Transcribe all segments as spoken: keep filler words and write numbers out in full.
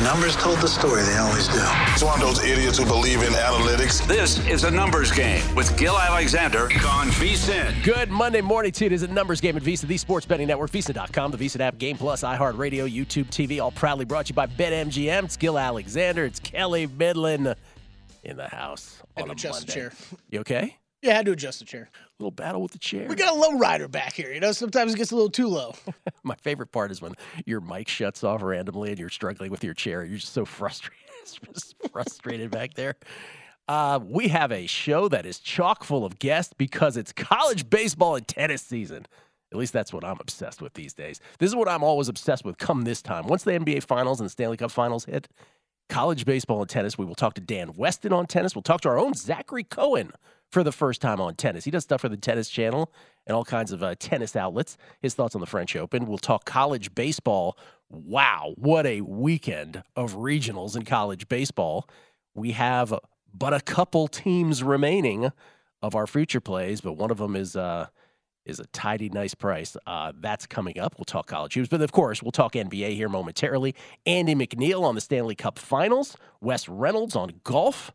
numbers told the story. They always do. It's one of those idiots who believe in analytics. This is a numbers game with Gil Alexander on VSiN. Good Monday morning to you. It is a numbers game at Visa, the sports betting network, Visa dot com, the Visa app, Game Plus, iHeartRadio, YouTube T V, all proudly brought to you by BetMGM. It's Gil Alexander. It's Kelly Midland in the house on had to a adjust Monday. the chair. You okay? Yeah, I had to adjust the chair. Little battle with the chair. We got a low rider back here. You know, sometimes it gets a little too low. My favorite part is when your mic shuts off randomly and you're struggling with your chair. You're just so frustrated. just frustrated back there. Uh, we have a show that is chock full of guests because it's college baseball and tennis season. At least that's what I'm obsessed with these days. This is what I'm always obsessed with come this time. Once the N B A Finals and the Stanley Cup Finals hit, college baseball and tennis. We will talk to Dan Weston on tennis. We'll talk to our own Zachary Cohen for the first time on tennis. He does stuff for the Tennis Channel and all kinds of uh, tennis outlets. His thoughts on the French Open. We'll talk college baseball. Wow, what a weekend of regionals in college baseball. We have but a couple teams remaining of our future plays, but one of them is uh, is a tidy, nice price. Uh, that's coming up. We'll talk college hoops. But, of course, we'll talk N B A here momentarily. Andy McNeil on the Stanley Cup Finals. Wes Reynolds on golf.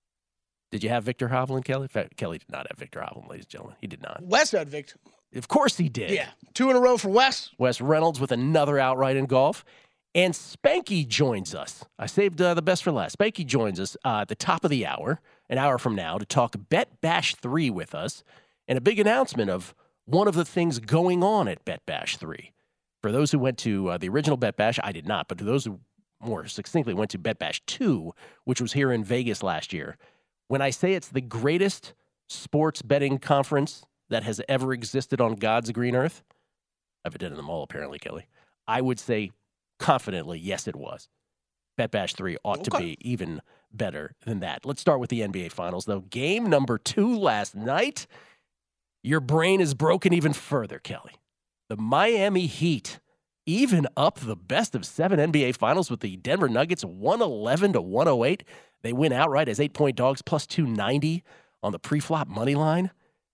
Did you have Victor Hovland, Kelly? Kelly did not have Victor Hovland, ladies and gentlemen. He did not. Wes had Victor. Of course he did. Yeah, two in a row for Wes. Wes Reynolds with another outright in golf. And Spanky joins us. I saved uh, the best for last. Spanky joins us uh, at the top of the hour, an hour from now, to talk Bet Bash three with us and a big announcement of one of the things going on at Bet Bash three. For those who went to uh, the original Bet Bash, I did not, but to those who more succinctly went to Bet Bash two, which was here in Vegas last year, when I say it's the greatest sports betting conference that has ever existed on God's green earth, I've attended them all apparently, Kelly, I would say confidently, yes, it was. Bet Bash three ought Okay. to be even better than that. Let's start with the N B A Finals, though. Game number two last night. Your brain is broken even further, Kelly. The Miami Heat even up the best of seven N B A Finals with the Denver Nuggets one eleven to one oh eight. They win outright as eight-point dogs, plus two ninety on the pre-flop money line.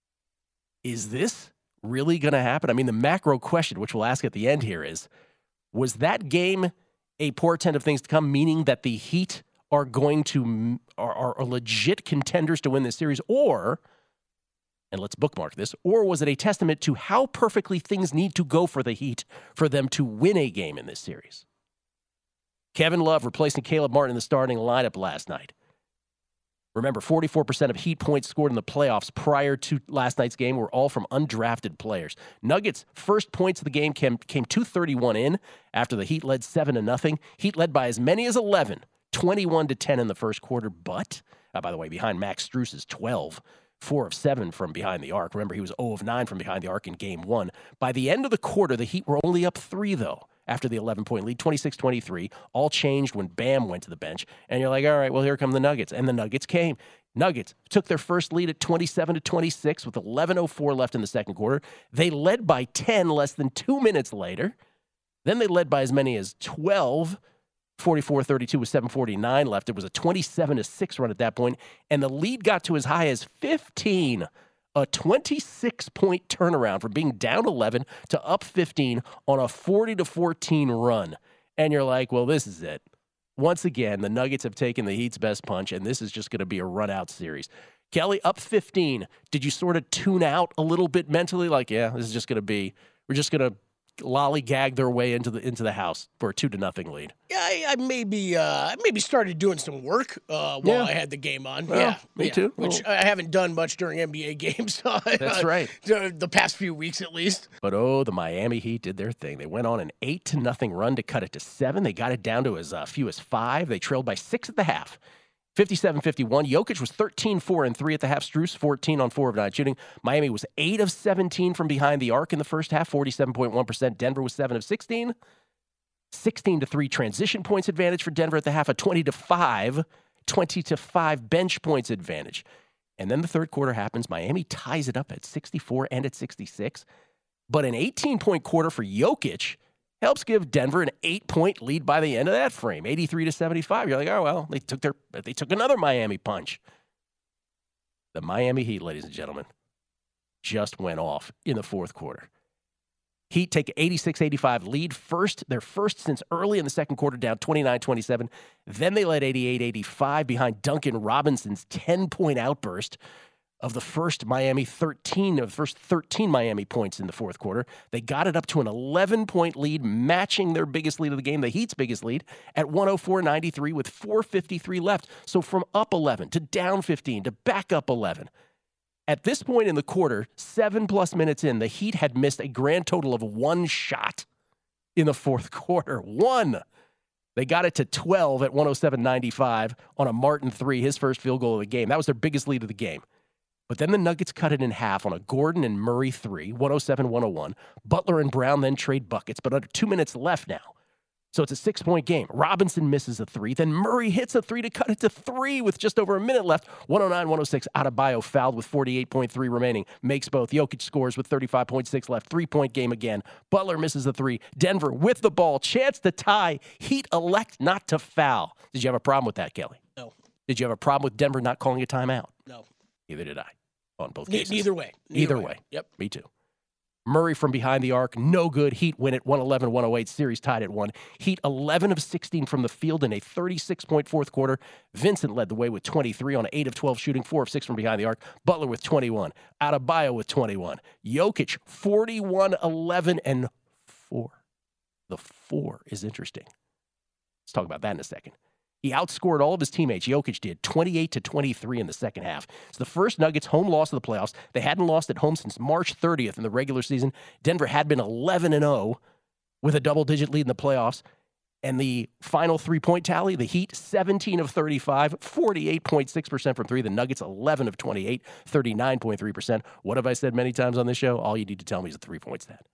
Is this really going to happen? I mean, the macro question, which we'll ask at the end here, is, was that game a portent of things to come, meaning that the Heat are going to are, are legit contenders to win this series, or, and let's bookmark this, or was it a testament to how perfectly things need to go for the Heat for them to win a game in this series? Kevin Love replacing Caleb Martin in the starting lineup last night. Remember, forty-four percent of Heat points scored in the playoffs prior to last night's game were all from undrafted players. Nuggets' first points of the game came, came two thirty-one in after the Heat led seven to nothing. Heat led by as many as eleven, twenty-one to ten in the first quarter. But, uh, by the way, behind Max Strus's twelve, four of seven from behind the arc. Remember, he was zero of nine from behind the arc in game one. By the end of the quarter, the Heat were only up three, though, after the eleven-point lead, twenty-six twenty-three. All changed when Bam went to the bench. And you're like, all right, well, here come the Nuggets. And the Nuggets came. Nuggets took their first lead at twenty-seven to twenty-six with eleven oh four left in the second quarter. They led by ten less than two minutes later. Then they led by as many as twelve, forty-four thirty-two with seven forty-nine left. It was a twenty-seven to six run at that point, and the lead got to as high as fifteen. A twenty-six-point turnaround from being down eleven to up fifteen on a forty to fourteen run. And you're like, well, this is it. Once again, the Nuggets have taken the Heat's best punch, and this is just going to be a run-out series. Kelly, up fifteen. Did you sort of tune out a little bit mentally? Like, yeah, this is just going to be, we're just going to lollygag their way into the into the house for a two to nothing lead. Yeah, I, I maybe uh, I maybe started doing some work uh, while Yeah. I had the game on. Well, yeah, me yeah. too. Which Well- I haven't done much during N B A games. That's right. The past few weeks, at least. But, oh, the Miami Heat did their thing. They went on an eight to nothing run to cut it to seven. They got it down to as uh, few as five. They trailed by six at the half. fifty-seven fifty-one. Jokic was thirteen four and three at the half. Strus fourteen on four of nine shooting. Miami was eight of seventeen from behind the arc in the first half, forty-seven point one percent. Denver was seven of sixteen. sixteen to three transition points advantage for Denver at the half, a twenty to five, twenty to five bench points advantage. And then the third quarter happens. Miami ties it up at sixty-four and at sixty-six. But an eighteen-point quarter for Jokic helps give Denver an eight-point lead by the end of that frame, eighty-three to seventy-five. You're like, oh, well, they took their they took another Miami punch. The Miami Heat, ladies and gentlemen, just went off in the fourth quarter. Heat take eighty-six eighty-five lead first. They're first since early in the second quarter, down twenty-nine twenty-seven. Then they led eighty-eight eighty-five behind Duncan Robinson's ten-point outburst of the first Miami thirteen, of the first thirteen Miami points in the fourth quarter. They got it up to an eleven-point lead, matching their biggest lead of the game, the Heat's biggest lead, at one oh four ninety-three with four fifty-three left. So from up eleven to down fifteen to back up eleven. At this point in the quarter, seven-plus minutes in, the Heat had missed a grand total of one shot in the fourth quarter. One. They got it to twelve at one oh seven ninety-five on a Martin three, his first field goal of the game. That was their biggest lead of the game. But then the Nuggets cut it in half on a Gordon and Murray three, one oh seven one oh one. Butler and Brown then trade buckets, but under two minutes left now. So it's a six-point game. Robinson misses a three. Then Murray hits a three to cut it to three with just over a minute left. one oh nine one oh six. Adebayo fouled with forty-eight point three remaining. Makes both. Jokic scores with thirty-five point six left. Three-point game again. Butler misses a three. Denver with the ball. Chance to tie. Heat elect not to foul. Did you have a problem with that, Kelly? No. Did you have a problem with Denver not calling a timeout? No. Neither did I. On both Ne- cases. Neither way. Neither Either way. way. Yep. Me too. Murray from behind the arc, no good. Heat win it one eleven one oh eight. Series tied at one. Heat eleven of sixteen from the field in a thirty-six point fourth quarter. Vincent led the way with twenty-three on eight of twelve shooting, four of six from behind the arc. Butler with twenty-one. Adebayo with twenty-one. Jokic, forty-one, eleven, and four. The four is interesting. Let's talk about that in a second. He outscored all of his teammates. Jokic did twenty-eight to twenty-three in the second half. It's the first Nuggets home loss of the playoffs. They hadn't lost at home since March thirtieth in the regular season. Denver had been eleven and oh with a double-digit lead in the playoffs. And the final three-point tally, the Heat, seventeen of thirty-five, forty-eight point six percent from three. The Nuggets, eleven of twenty-eight, thirty-nine point three percent. What have I said many times on this show? All you need to tell me is a three-point stat.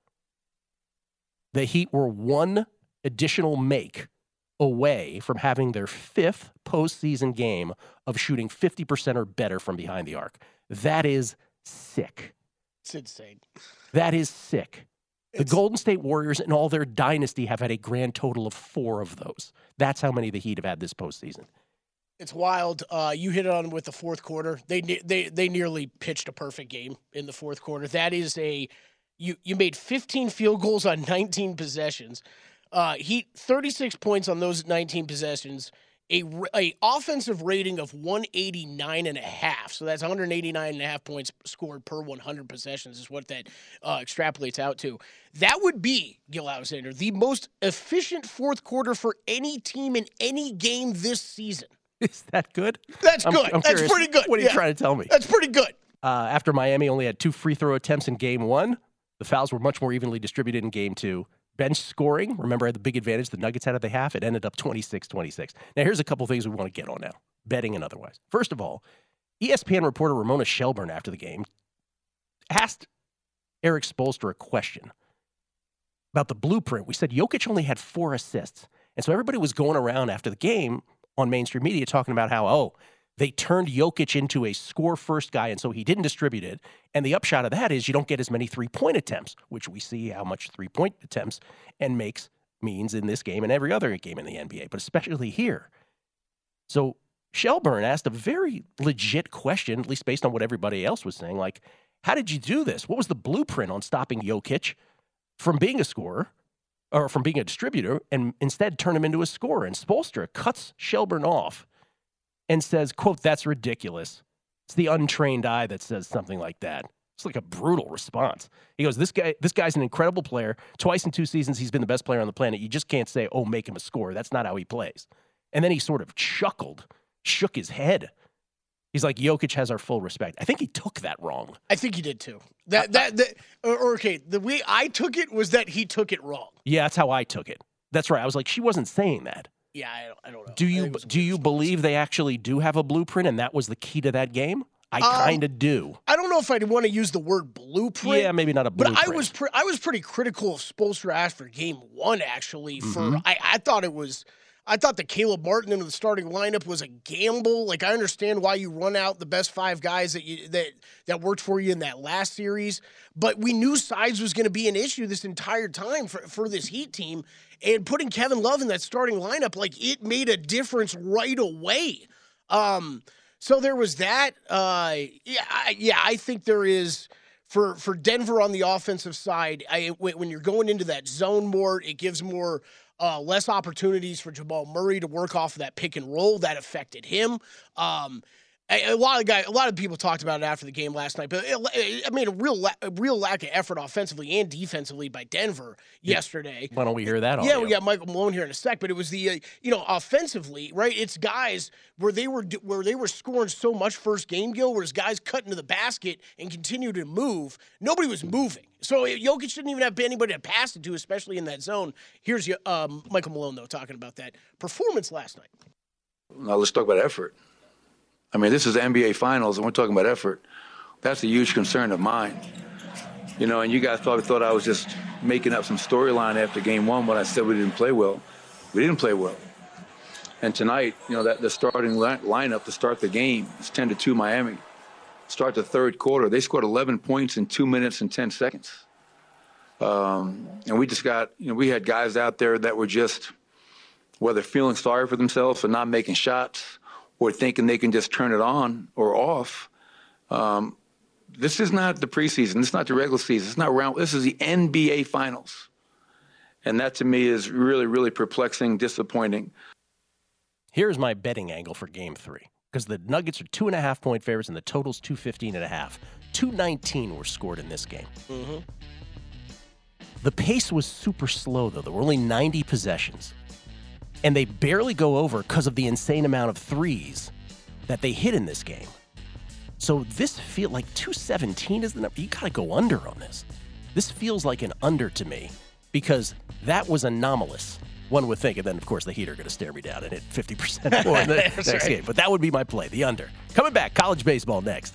The Heat were one additional make away from having their fifth postseason game of shooting fifty percent or better from behind the arc. That is sick. It's insane. That is sick. The It's, Golden State Warriors in all their dynasty have had a grand total of four of those. That's how many the Heat have had this postseason. It's wild. Uh, you hit it on with the fourth quarter. They ne- they they nearly pitched a perfect game in the fourth quarter. That is a you you made fifteen field goals on nineteen possessions. Uh, Heat thirty-six points on those nineteen possessions, a, a offensive rating of one eighty-nine and a half. So that's one eighty-nine and a half points scored per one hundred possessions is what that uh, extrapolates out to. That would be, Gil Alexander, the most efficient fourth quarter for any team in any game this season. Is that good? That's I'm, good. I'm That's curious. pretty good. What are you Yeah. trying to tell me? That's pretty good. Uh, after Miami only had two free throw attempts in game one, the fouls were much more evenly distributed in game two. Bench scoring, remember, had the big advantage the Nuggets had at the half. It ended up twenty-six twenty-six. Now, here's a couple things we want to get on now, betting and otherwise. First of all, E S P N reporter Ramona Shelburne after the game asked Eric Spoelstra a question about the blueprint. We said Jokic only had four assists. And so everybody was going around after the game on mainstream media talking about how, oh, they turned Jokic into a score-first guy, and so he didn't distribute it. And the upshot of that is you don't get as many three-point attempts, which we see how much three-point attempts and makes means in this game and every other game in the N B A, but especially here. So Shelburne asked a very legit question, at least based on what everybody else was saying, like, how did you do this? What was the blueprint on stopping Jokic from being a scorer or from being a distributor and instead turn him into a scorer? And Spoelstra cuts Shelburne off and says, quote, "That's ridiculous. It's the untrained eye that says something like that." It's like a brutal response. He goes, this guy, this guy's an incredible player. Twice in two seasons, he's been the best player on the planet. You just can't say, oh, make him a scorer. That's not how he plays. And then he sort of chuckled, shook his head. He's like, Jokic has our full respect. I think he took that wrong. I think he did too. That that, that or, or okay, the way I took it was that he took it wrong. Yeah, that's how I took it. That's right. I was like, she wasn't saying that. Yeah, I don't, I don't know. Do I you think it was a do weird you response. believe they actually do have a blueprint and that was the key to that game? I Um, kind of do. I don't know if I'd want to use the word blueprint. Yeah, maybe not a But blueprint. I was pre- I was pretty critical of Spoelstra after game one. Actually, for Mhm. I, I thought it was I thought that Caleb Martin into the starting lineup was a gamble. Like I understand why you run out the best five guys that you that that worked for you in that last series, but we knew size was going to be an issue this entire time for for this Heat team. And putting Kevin Love in that starting lineup, like it made a difference right away. Um, so there was that. Uh, yeah, I, yeah, I think there is. for for Denver on the offensive side, I, when you're going into that zone more, it gives more uh, less opportunities for Jamal Murray to work off of that pick and roll. That affected him. Um, a, a lot of guys, a lot of people talked about it after the game last night, but it, I mean, a real, a real lack of effort offensively and defensively by Denver yesterday. Why don't we hear that? Yeah, audio? we got Michael Malone here in a sec, but it was the uh, you know offensively, right? It's guys where they were where they were scoring so much first game, Gil, where it's guys cut into the basket and continue to move. Nobody was moving, so Jokic didn't even have anybody to pass it to, especially in that zone. Here's um, Michael Malone though talking about that performance last night. Now let's talk about effort. I mean, this is the N B A Finals, and we're talking about effort. That's a huge concern of mine. You know, and you guys probably thought I was just making up some storyline after game one when I said we didn't play well. We didn't play well. And tonight, you know, that the starting li- lineup to start the game is ten to two Miami. Start the third quarter. They scored eleven points in two minutes and ten seconds. Um, and we just got, you know, we had guys out there that were just, whether feeling sorry for themselves for not making shots or thinking they can just turn it on or off. Um, this is not the preseason. This is not the regular season. It's not round. This is the N B A Finals. And that to me is really, really perplexing, disappointing. Here's my betting angle for game three. Because the Nuggets are two and a half point favorites and the total's two fifteen and a half. two nineteen were scored in this game. Mm-hmm. The pace was super slow, though. There were only ninety possessions. And they barely go over because of the insane amount of threes that they hit in this game. So this feel like two seventeen is the number. You got to go under on this. This feels like an under to me because that was anomalous, one would think. And then, of course, the Heat are going to stare me down and hit fifty percent more in the next right. game. But that would be my play, the under. Coming back, college baseball next.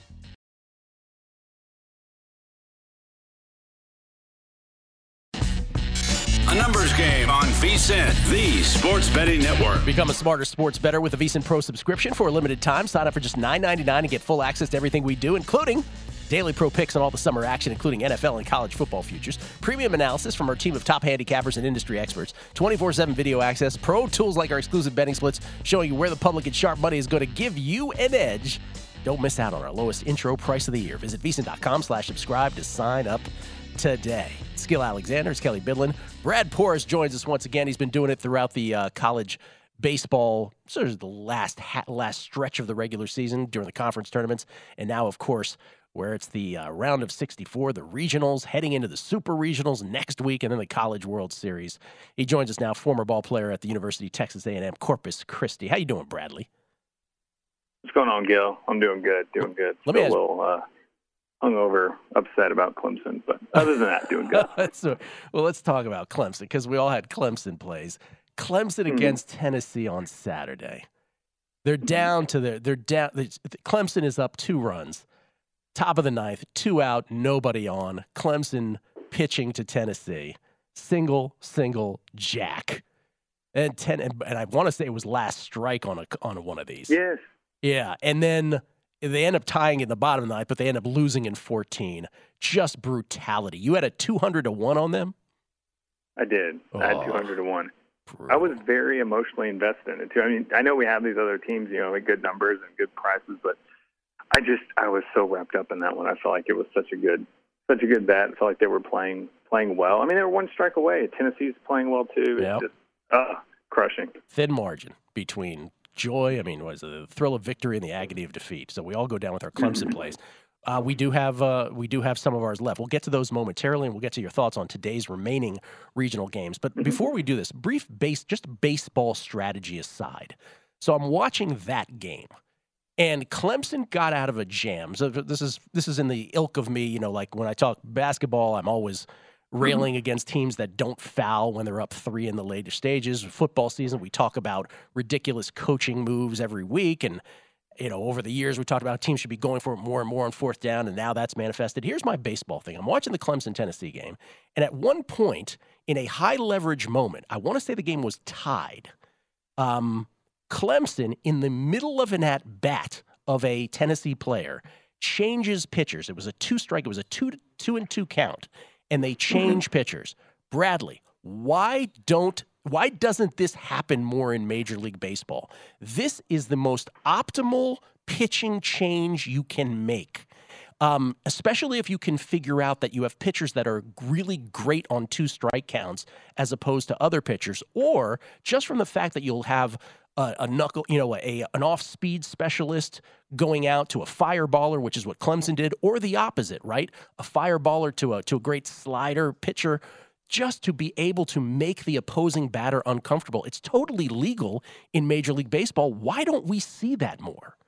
A numbers game on VSiN, the sports betting network. Become a smarter sports bettor with a VSiN Pro subscription for a limited time. Sign up for just nine ninety-nine and get full access to everything we do, including daily pro picks on all the summer action, including N F L and college football futures, premium analysis from our team of top handicappers and industry experts, twenty-four seven video access, pro tools like our exclusive betting splits showing you where the public and sharp money is going to give you an edge. Don't miss out on our lowest intro price of the year. Visit VSiN.com slash subscribe to sign up today. It's Gil Alexander, it's Kelly Bidlin. Brad Porras joins us once again. He's been doing it throughout the uh, college baseball, sort of the last ha- last stretch of the regular season during the conference tournaments. And now, of course, where it's the uh, round of sixty-four, the regionals, heading into the super regionals next week, and then the College World Series. He joins us now, former ball player at the University of Texas A and M, Corpus Christi. How you doing, Bradley? What's going on, Gil? I'm doing good, doing good. Let me Still ask- a little uh, hungover, upset about Clemson, but other than that, doing good. so, well, let's talk about Clemson, because we all had Clemson plays. Clemson Mm-hmm. against Tennessee on Saturday. They're down to their, they're down. Clemson is up two runs. Top of the ninth, two out, nobody on. Clemson pitching to Tennessee. Single, single, jack. And ten, and, and I want to say it was last strike on a on one of these. Yes. Yeah, and then they end up tying in the bottom of the ninth, but they end up losing in fourteen. Just brutality. You had a two hundred to one on them? I did. Oh, I had two hundred to one. brutal. I was very emotionally invested in it, too. I mean, I know we have these other teams, you know, with good numbers and good prices, but I just, I was so wrapped up in that one. I felt like it was such a good, such a good bet. I felt like they were playing, playing well. I mean, they were one strike away. Tennessee's playing well, too. It's Yep. just, uh, crushing. Thin margin between joy, I mean, was it the thrill of victory and the agony of defeat. So we all go down with our Clemson plays. Uh, we do have uh, we do have some of ours left. We'll get to those momentarily, and we'll get to your thoughts on today's remaining regional games. But before we do this, brief base, just baseball strategy aside. So I'm watching that game, and Clemson got out of a jam. So this is this is in the ilk of me, you know, like when I talk basketball, I'm always railing mm-hmm. against teams that don't foul when they're up three in the later stages. Football season, we talk about ridiculous coaching moves every week, and you know, over the years, we talked about teams should be going for it more and more on fourth down, and now that's manifested. Here's my baseball thing. I'm watching the Clemson-Tennessee game, and at one point, in a high-leverage moment, I want to say the game was tied. Um, Clemson, in the middle of an at-bat of a Tennessee player, changes pitchers. It was a two-strike. It was a two, two and two count, and they change pitchers. Bradley, why don't Why doesn't this happen more in Major League Baseball? This is the most optimal pitching change you can make. um, especially if you can figure out that you have pitchers that are really great on two strike counts as opposed to other pitchers, or just from the fact that you'll have a, a knuckle, you know, a an off-speed specialist going out to a fireballer, which is what Clemson did, or the opposite, right? A fireballer to a to a great slider pitcher, just to be able to make the opposing batter uncomfortable. It's totally legal in Major League Baseball. Why don't we see that more?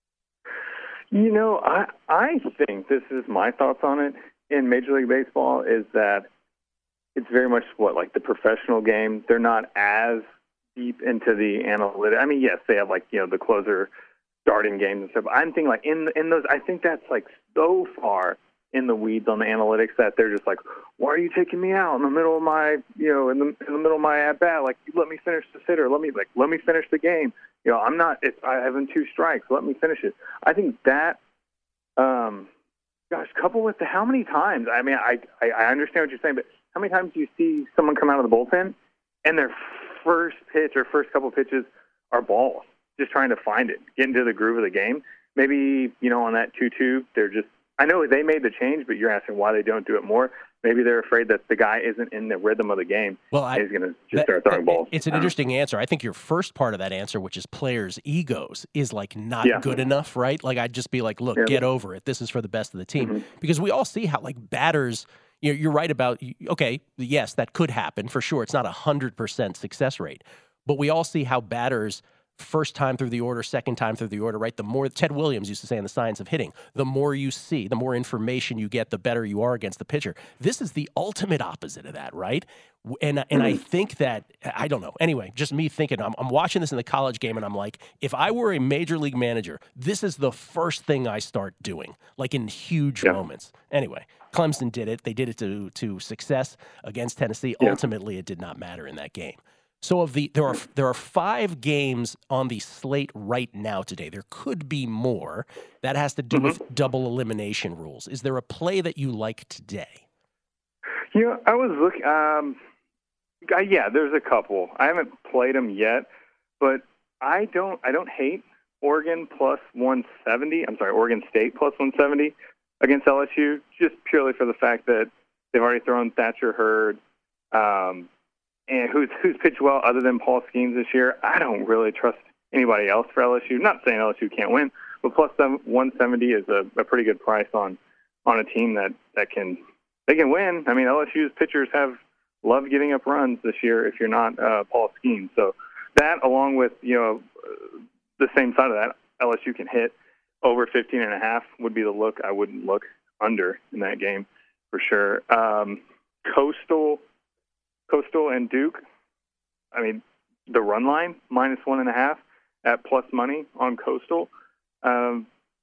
You know, I I think this is my thoughts on it in Major League Baseball is that it's very much what like the professional game. They're not as deep into the analytics. I mean, yes, they have like, you know, the closer starting games and stuff. I'm thinking like in in those, I think that's like so far in the weeds on the analytics that they're just like, why are you taking me out in the middle of my, you know, in the in the middle of my at bat? Like, let me finish the sitter. Let me like let me finish the game. You know, I'm not. It's, I have in two strikes. Let me finish it. I think that, um, gosh, coupled with the how many times? I mean, I, I I understand what you're saying, but how many times do you see someone come out of the bullpen and their first pitch or first couple pitches are balls, just trying to find it, get into the groove of the game? Maybe, you know, on that two two, they're just, I know they made the change, but you're asking why they don't do it more. Maybe they're afraid that the guy isn't in the rhythm of the game. Well, I, he's going to just that, start throwing balls. It's an interesting answer. I think your first part of that answer, which is players' egos, is like not yeah. good enough, right? Like I'd just be like, look, yeah. get over it. This is for the best of the team. Mm-hmm. Because we all see how like batters, you know, you're right about, okay, yes, that could happen for sure. It's not a hundred percent success rate, but we all see how batters first time through the order, second time through the order, right? The more, Ted Williams used to say in The Science of Hitting, the more you see, the more information you get, the better you are against the pitcher. This is the ultimate opposite of that, right? And and I think that, I don't know. Anyway, just me thinking, I'm, I'm watching this in the college game, and I'm like, if I were a major league manager, this is the first thing I start doing, like in huge yeah. moments. Anyway, Clemson did it. They did it to, to success against Tennessee. Yeah. Ultimately, it did not matter in that game. So of the there are there are five games on the slate right now today. There could be more. That has to do mm-hmm. with double elimination rules. Is there a play that you like today? You know, I was looking. Um, yeah, there's a couple. I haven't played them yet, but I don't. I don't hate Oregon plus one seventy. I'm sorry, Oregon State plus one seventy against L S U, just purely for the fact that they've already thrown Thatcher Hurd. Um, And who's who's pitched well other than Paul Skeens this year? I don't really trust anybody else for L S U. Not saying L S U can't win, but plus one seventy is a, a pretty good price on on a team that, that can they can win. I mean, L S U's pitchers have loved giving up runs this year. If you're not uh, Paul Skeens, so that along with you know uh, the same side of that, L S U can hit over fifteen and a half would be the look. I wouldn't look under in that game for sure. Um, Coastal. Coastal and Duke, I mean, the run line, minus one and a half at plus money on Coastal. Um,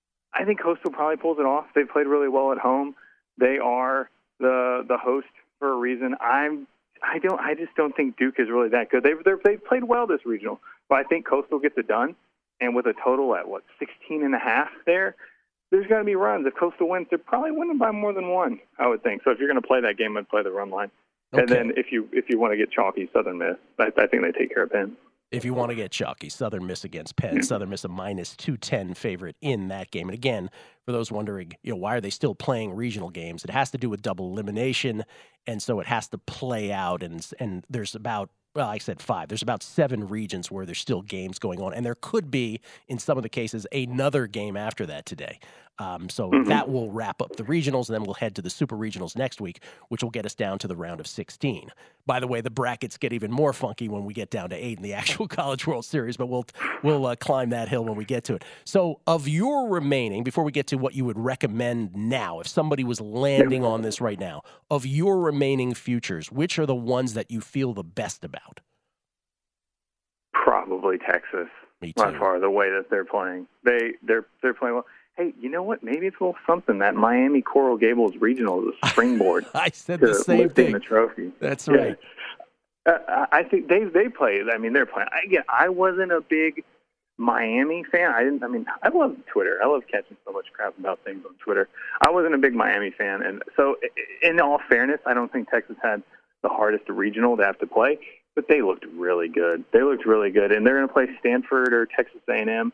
I think Coastal probably pulls it off. They've played really well at home. They are the the host for a reason. I'm I don't I just don't think Duke is really that good. They've they've played well this regional, but I think Coastal gets it done. And with a total at what sixteen and a half there, there's got to be runs. If Coastal wins, they're probably winning by more than one, I would think. So if you're going to play that game, I'd play the run line. Okay. And then if you if you want to get chalky, Southern Miss, I, I think they take care of Penn. If you want to get chalky, Southern Miss against Penn. Southern Miss a minus two ten favorite in that game. And again, for those wondering, you know, why are they still playing regional games? It has to do with double elimination, and so it has to play out. And and there's about, well, I said five. There's about seven regions where there's still games going on, and there could be, in some of the cases, another game after that today. Um, so mm-hmm. that will wrap up the regionals, and then we'll head to the super regionals next week, which will get us down to the round of sixteen. By the way, the brackets get even more funky when we get down to eight in the actual College World Series, but we'll we'll uh, climb that hill when we get to it. So of your remaining, before we get to what you would recommend now, if somebody was landing on this right now, of your remaining futures, which are the ones that you feel the best about? Probably Texas. Me too. By far, the way that they're playing. They, they're, they're playing well. Hey, you know what? Maybe it's a little something. That Miami Coral Gables regional is a springboard. I said the same thing. The trophy. That's right. Yeah. Uh, I think they they play. I mean, they're playing. Again, I wasn't a big Miami fan. I didn't. I mean, I love Twitter. I love catching so much crap about things on Twitter. I wasn't a big Miami fan, and so in all fairness, I don't think Texas had the hardest regional to have to play. But they looked really good. They looked really good, and they're going to play Stanford or Texas A and M.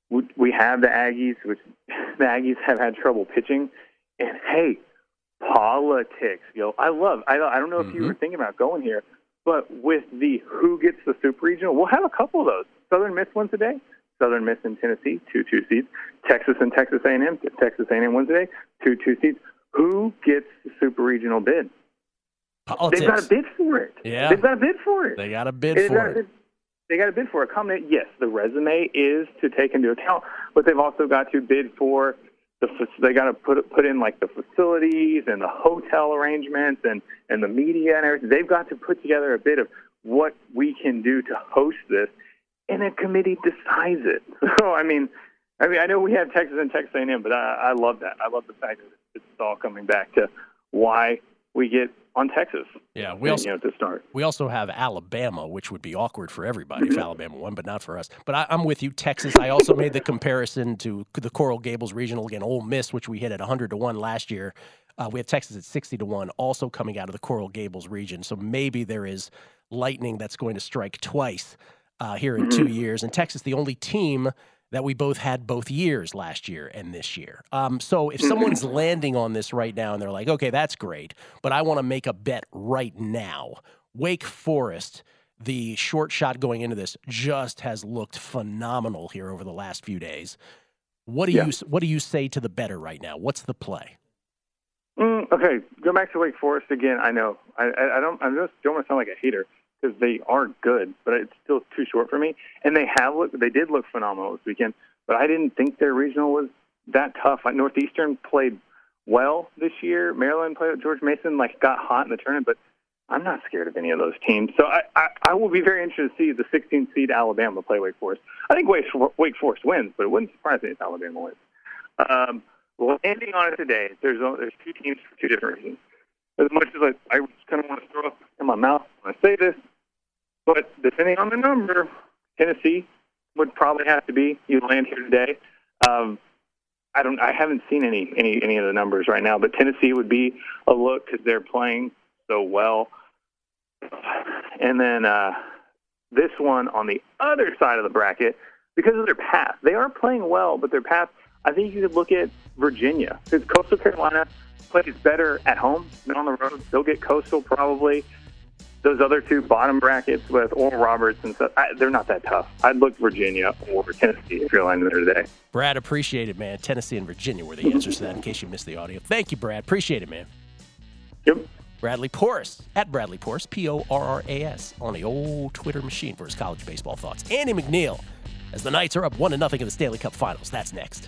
we, we have the Aggies, which the Aggies have had trouble pitching. And, hey, politics, yo. I love I don't, I don't know if mm-hmm. you were thinking about going here, but with the who gets the Super Regional, we'll have a couple of those. Southern Miss wins today. Southern Miss and Tennessee, two two seeds. Texas and Texas A and M, Texas A and M wins today, two two seeds. Who gets the Super Regional bid? Politics. They've got a bid for it. Yeah. They've got a bid for it. They got a bid They've for it. Bid, they got a bid for it. Combination, yes, the resume is to take into account, but they've also got to bid for the. They got to put put in like the facilities and the hotel arrangements and and the media and everything. They've got to put together a bid of what we can do to host this, and a committee decides it. So I mean, I mean, I know we have Texas and Texas A and M, but I, I love that. I love the fact that it's all coming back to why we get on Texas. Yeah, we also, you know, to start. We also have Alabama, which would be awkward for everybody if Alabama won, but not for us. But I, I'm with you, Texas. I also made the comparison to the Coral Gables Regional again, Ole Miss, which we hit at one hundred to one last year. Uh, we have Texas at sixty to one, also coming out of the Coral Gables region. So maybe there is lightning that's going to strike twice uh, here in two years. And Texas, the only team that we both had both years last year and this year. Um, so if someone's landing on this right now and they're like, okay, that's great, but I want to make a bet right now, Wake Forest, the short shot going into this, just has looked phenomenal here over the last few days. What do yeah. you what do you say to the bettor right now? What's the play? Mm, okay, go back to Wake Forest again. I know I, I, I don't I just don't want to sound like a hater, because they are good, but it's still too short for me. And they have looked, they did look phenomenal this weekend, but I didn't think their regional was that tough. Like Northeastern played well this year. Maryland played with George Mason, like got hot in the tournament, but I'm not scared of any of those teams. So I, I, I will be very interested to see the sixteen seed Alabama play Wake Forest. I think Wake, Wake Forest wins, but it wouldn't surprise me if Alabama wins. Um, landing on it today, there's there's two teams for two different reasons. As much as I, I just kind of want to throw up in my mouth when I say this, but depending on the number, Tennessee would probably have to be. You land here today. Um, I don't. I haven't seen any, any any of the numbers right now, but Tennessee would be a look because they're playing so well. And then uh, this one on the other side of the bracket, because of their path, they are playing well, but their path. I think you could look at Virginia, because Coastal Carolina plays better at home than on the road. They'll get Coastal probably. Those other two bottom brackets with Oral Roberts and stuff, I, they're not that tough. I'd look Virginia or Tennessee if you're landing there today. Brad, appreciate it, man. Tennessee and Virginia were the answers to that in case you missed the audio. Thank you, Brad. Appreciate it, man. Yep. Bradley Porras, at Bradley Porras, P O R R A S, on the old Twitter machine for his college baseball thoughts. Andy McNeil, as the Knights are up one to nothing in the Stanley Cup Finals. That's next.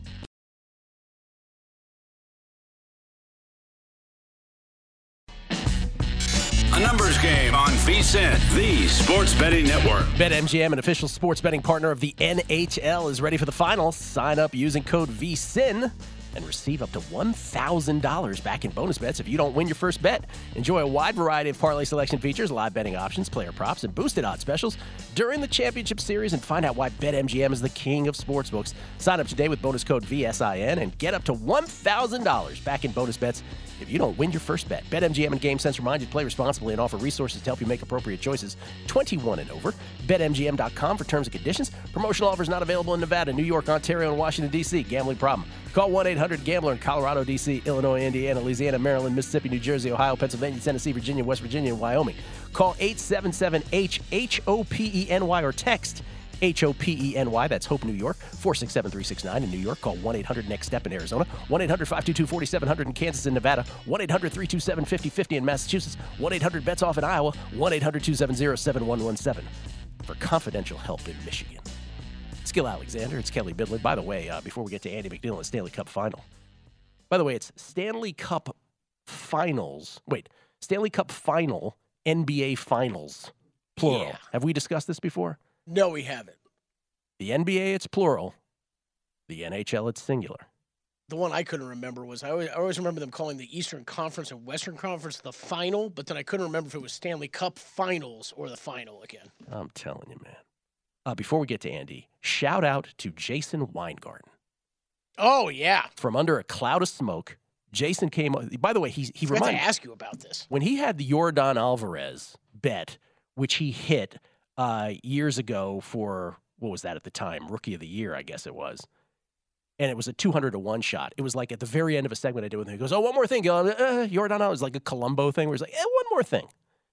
A numbers game on VSiN, the sports betting network. BetMGM, an official sports betting partner of the N H L, is ready for the finals. Sign up using code VSiN and receive up to one thousand dollars back in bonus bets if you don't win your first bet. Enjoy a wide variety of parlay selection features, live betting options, player props, and boosted odds specials during the championship series, and find out why BetMGM is the king of sportsbooks. Sign up today with bonus code V S I N and get up to one thousand dollars back in bonus bets if you don't win your first bet. BetMGM and GameSense remind you to play responsibly and offer resources to help you make appropriate choices. twenty-one and over. Bet M G M dot com for terms and conditions. Promotional offers not available in Nevada, New York, Ontario, and Washington, D C Gambling problem? Call one eight hundred gambler in Colorado, D C, Illinois, Indiana, Louisiana, Maryland, Mississippi, New Jersey, Ohio, Pennsylvania, Tennessee, Virginia, West Virginia, and Wyoming. Call eight seven seven H H O P E N Y or text H O P E N Y, that's Hope, New York, four six seven, three six nine in New York. Call one eight hundred next step in Arizona, one eight hundred, five two two, four seven zero zero in Kansas and Nevada, one eight hundred, three two seven, five oh five oh in Massachusetts, one eight hundred bets off in Iowa, one eight hundred, two seven zero, seven one one seven for confidential help in Michigan. It's Gil Alexander, it's Kelly Bidlin. By the way, uh, before we get to Andy McNeil in the Stanley Cup Final, by the way, it's Stanley Cup Finals. Wait, Stanley Cup Final, N B A Finals, plural. Yeah. Have we discussed this before? No, we haven't. The N B A, it's plural. The N H L, it's singular. The one I couldn't remember was, I always, I always remember them calling the Eastern Conference and Western Conference the final, but then I couldn't remember if it was Stanley Cup Finals or the final again. I'm telling you, man. Uh, before we get to Andy, shout out to Jason Weingarten. Oh, yeah. From under a cloud of smoke, Jason came. By the way, he he I forgot reminded to ask you about this. When he had the Yordan Alvarez bet, which he hit uh, years ago for what was that at the time? Rookie of the year, I guess it was. And it was a two hundred to one shot. It was like at the very end of a segment I did with him. He goes, oh, one more thing, Gil. Uh, Yordan Alvarez. It was like a Columbo thing where he's like, eh, one more thing.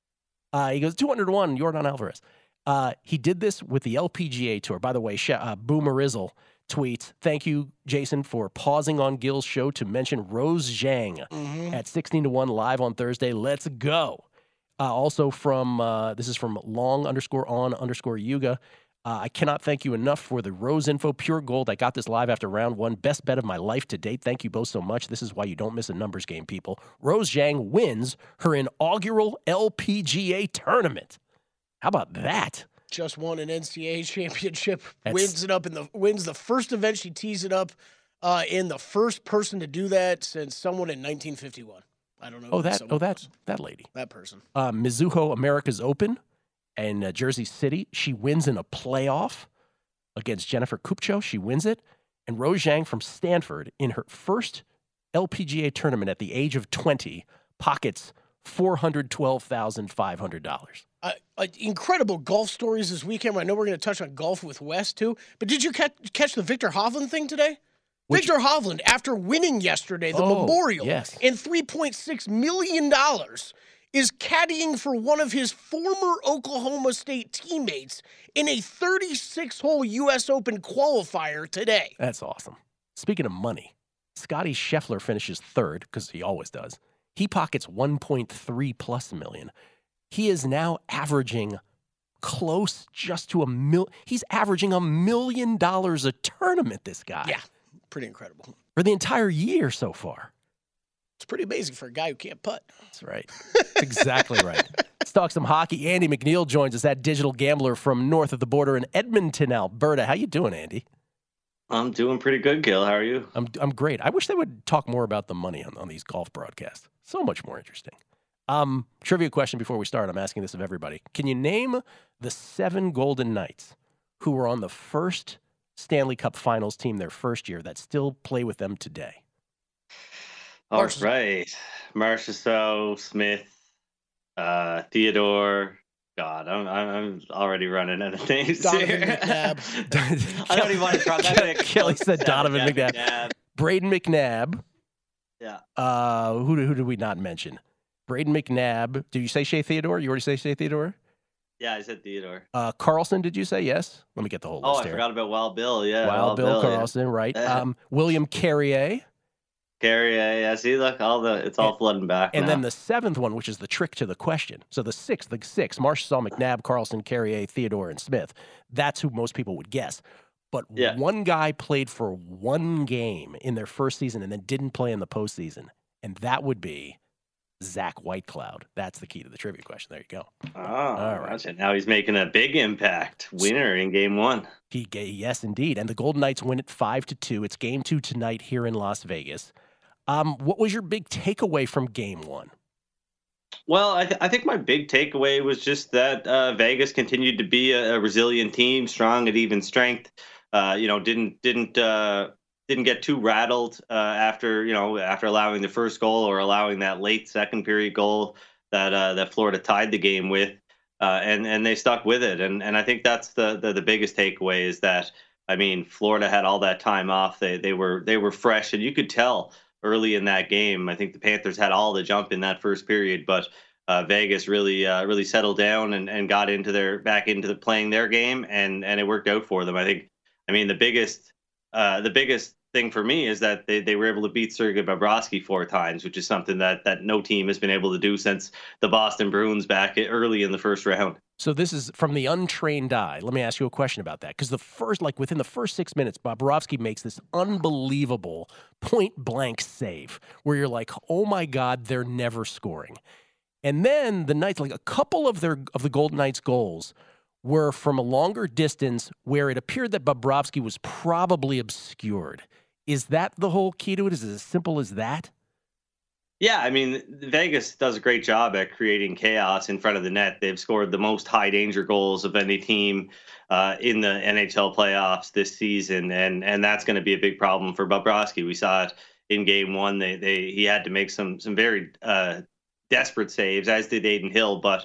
Uh, he goes, two hundred to one, Yordan Alvarez. Uh, he did this with the L P G A Tour. By the way, uh, Boomerizzle tweets, thank you, Jason, for pausing on Gil's show to mention Rose Zhang mm-hmm. at sixteen to one live on Thursday. Let's go. Uh, also from, uh, this is from long underscore on underscore Yuga. Uh, I cannot thank you enough for the Rose Info Pure Gold. I got this live after round one. Best bet of my life to date. Thank you both so much. This is why you don't miss a numbers game, people. Rose Zhang wins her inaugural L P G A tournament. How about that? Just won an N C A A championship. That's, wins it up in the wins the first event. She tees it up uh, in the first person to do that since someone in nineteen fifty-one. I don't know. Oh, that. Oh, that. That lady. That person. Uh, Mizuho America's Open. In uh, Jersey City, she wins in a playoff against Jennifer Kupcho. She wins it. And Rose Zhang from Stanford, in her first L P G A tournament at the age of twenty, pockets four hundred twelve thousand five hundred dollars. Uh, uh, incredible golf stories this weekend. I know we're going to touch on golf with Wes, too. But did you catch, catch the Victor Hovland thing today? Which, Victor Hovland, after winning yesterday, the oh, Memorial, yes. and three point six million dollars, is caddying for one of his former Oklahoma State teammates in a thirty-six hole U S Open qualifier today. That's awesome. Speaking of money, Scotty Scheffler finishes third, because he always does. He pockets one point three plus million. He is now averaging close just to a mil. He's averaging a million dollars a tournament, this guy. Yeah, pretty incredible. For the entire year so far. It's pretty amazing for a guy who can't putt. That's right. That's exactly right. Let's talk some hockey. Andy McNeil joins us, that digital gambler from north of the border in Edmonton, Alberta. How you doing, Andy? I'm doing pretty good, Gil. How are you? I'm I'm great. I wish they would talk more about the money on, on these golf broadcasts. So much more interesting. Um, trivia question before we start. I'm asking this of everybody. Can you name the seven Golden Knights who were on the first Stanley Cup Finals team their first year that still play with them today? All Marchessault. right. Marchessault, Smith, uh, Theodore. God, I'm I'm already running out of names Donovan here. McNabb. I don't even want to try that. Kelly said Donovan yeah, McNabb. McNabb. Braden McNabb. Yeah. Uh, who, who did we not mention? Braden McNabb. Did you say Shea Theodore? You already say Shea Theodore? Yeah, I said Theodore. Uh, Carlson, did you say? Yes? Let me get the whole oh, list I here. forgot about Wild Bill. Yeah. Wild, Wild Bill, Bill Carlson, yeah. right. Um, William Carrier. Carrier, yeah. See, look, all the it's all and, flooding back And now. then the seventh one, which is the trick to the question. So the sixth, the six, Marchessault, McNabb, Carlson, Carrier, Theodore, and Smith. That's who most people would guess. But yeah. one guy played for one game in their first season and then didn't play in the postseason, and that would be Zach Whitecloud. That's the key to the trivia question. There you go. Oh, all right. Gotcha. Now he's making a big impact. Winner in game one. He, yes, indeed. And the Golden Knights win it five to two. It's game two tonight here in Las Vegas. Um, what was your big takeaway from game one? Well, I, th- I think my big takeaway was just that uh, Vegas continued to be a, a resilient team, strong at even strength. Uh, you know, didn't didn't uh, didn't get too rattled uh, after you know after allowing the first goal or allowing that late second period goal that uh, that Florida tied the game with, uh, and and they stuck with it. And and I think that's the, the the biggest takeaway is that I mean Florida had all that time off. They they were they were fresh, and you could tell early in that game. I think the Panthers had all the jump in that first period, but uh, Vegas really, uh, really settled down and, and got into their back into the playing their game, and and it worked out for them. I think. I mean, the biggest, uh, the biggest thing for me is that they, they were able to beat Sergei Bobrovsky four times, which is something that that no team has been able to do since the Boston Bruins back early in the first round. So this is from the untrained eye. Let me ask you a question about that. Because the first, like within the first six minutes, Bobrovsky makes this unbelievable point-blank save where you're like, oh my God, they're never scoring. And then the Knights, like a couple of their of the Golden Knights goals were from a longer distance where it appeared that Bobrovsky was probably obscured. Is that the whole key to it? Is it as simple as that? Yeah, I mean, Vegas does a great job at creating chaos in front of the net. They've scored the most high-danger goals of any team uh, in the N H L playoffs this season, and and that's going to be a big problem for Bobrovsky. We saw it in Game One. They they he had to make some some very uh, desperate saves, as did Adin Hill, but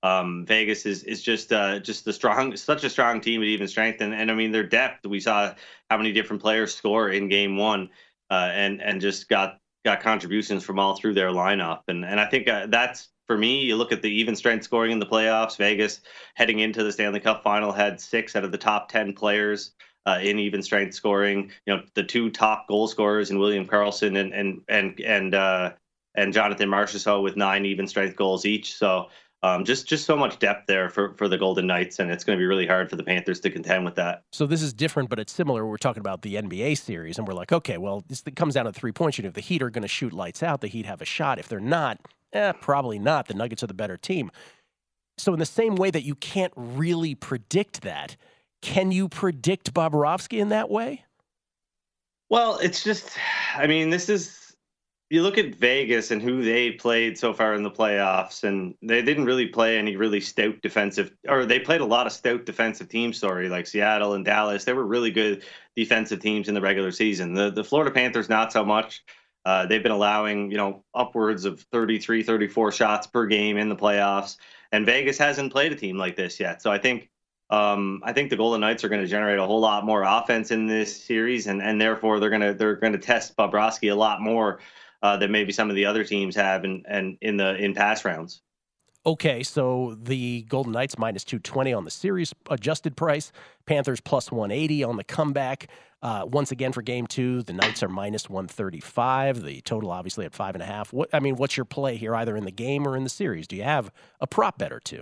Um, Vegas is is just uh, just the strong, such a strong team at even strength, and, and I mean their depth. We saw how many different players score in game one, uh, and and just got got contributions from all through their lineup, and and I think uh, that's for me. You look at the even strength scoring in the playoffs. Vegas heading into the Stanley Cup final had six out of the top ten players uh, in even strength scoring. You know, the two top goal scorers in William Karlsson and and and and uh, and Jonathan Marchessault with nine even strength goals each. So. Um, just just so much depth there for, for the Golden Knights, and it's going to be really hard for the Panthers to contend with that. So this is different, but it's similar. We're talking about the N B A series, and we're like, okay, well, this it comes down to three points. You know, if the Heat are going to shoot lights out, the Heat have a shot. If they're not, eh, probably not. The Nuggets are the better team. So in the same way that you can't really predict that, can you predict Bobrovsky in that way? Well, it's just, I mean, this is. You look at Vegas and who they played so far in the playoffs, and they didn't really play any really stout defensive, or they played a lot of stout defensive teams, sorry, like Seattle and Dallas. They were really good defensive teams in the regular season. The the Florida Panthers, not so much. Uh, they've been allowing, you know, upwards of thirty-three, thirty-four shots per game in the playoffs, and Vegas hasn't played a team like this yet. So I think um, I think the Golden Knights are going to generate a whole lot more offense in this series, and and therefore they're going to they're going to test Bobrovsky a lot more. Uh, than maybe some of the other teams have and and in the in past rounds. Okay, so the Golden Knights minus two twenty on the series adjusted price, Panthers plus one eighty on the comeback. Uh, once again for game two, the Knights are minus one thirty-five. The total obviously at five and a half. What I mean, what's your play here, either in the game or in the series? Do you have a prop bet or two?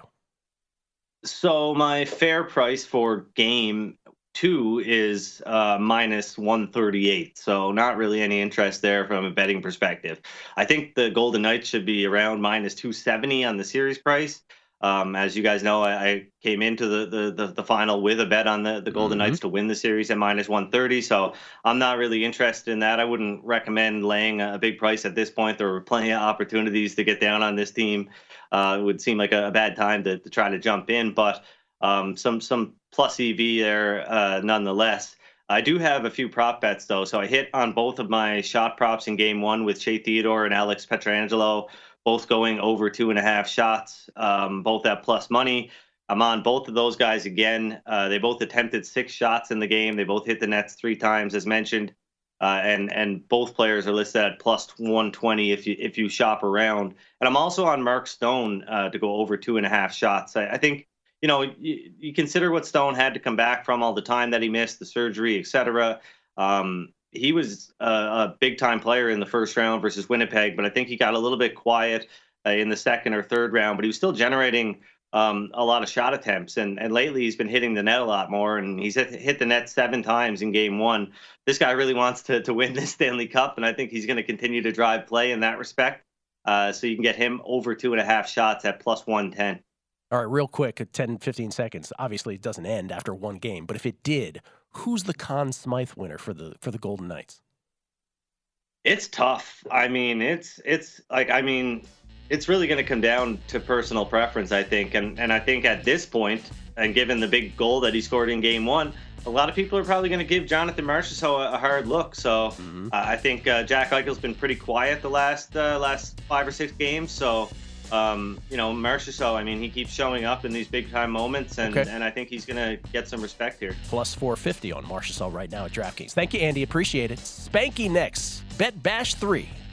So my fair price for game two is uh, minus one thirty-eight. So not really any interest there from a betting perspective. I think the Golden Knights should be around minus two seventy on the series price. Um, as you guys know, I, I came into the, the, the, the final with a bet on the, the Golden mm-hmm. Knights to win the series at minus one thirty. So I'm not really interested in that. I wouldn't recommend laying a big price at this point. There were plenty of opportunities to get down on this team. Uh, it would seem like a, a bad time to, to try to jump in, but um, some some plus E V there uh, nonetheless. I do have a few prop bets, though. So I hit on both of my shot props in game one with Shea Theodore and Alex Pietrangelo, both going over two and a half shots, um, both at plus money. I'm on both of those guys again. Uh, they both attempted six shots in the game. They both hit the nets three times, as mentioned. Uh, and and both players are listed at plus one twenty if you if you shop around. And I'm also on Mark Stone uh, to go over two and a half shots. I, I think, you know, you, you consider what Stone had to come back from, all the time that he missed, the surgery, et cetera. Um, he was a, a big-time player in the first round versus Winnipeg, but I think he got a little bit quiet uh, in the second or third round. But he was still generating um, a lot of shot attempts, and, and lately he's been hitting the net a lot more, and he's hit, hit the net seven times in game one. This guy really wants to, to win this Stanley Cup, and I think he's going to continue to drive play in that respect. Uh, so you can get him over two and a half shots at plus one ten. All right, real quick, at ten, fifteen seconds. Obviously, it doesn't end after one game, but if it did, who's the Conn Smythe winner for the for the Golden Knights? It's tough. I mean, it's it's like I mean, it's really going to come down to personal preference, I think, and and I think at this point, and given the big goal that he scored in game one, a lot of people are probably going to give Jonathan Marchessault a, a hard look. So mm-hmm. uh, I think uh, Jack Eichel's been pretty quiet the last uh, last five or six games. So. Um, you know, Marchessault, I mean, he keeps showing up in these big-time moments, and, okay. and I think he's going to get some respect here. Plus four fifty on Marchessault right now at DraftKings. Thank you, Andy. Appreciate it. Spanky next. Bet Bash three.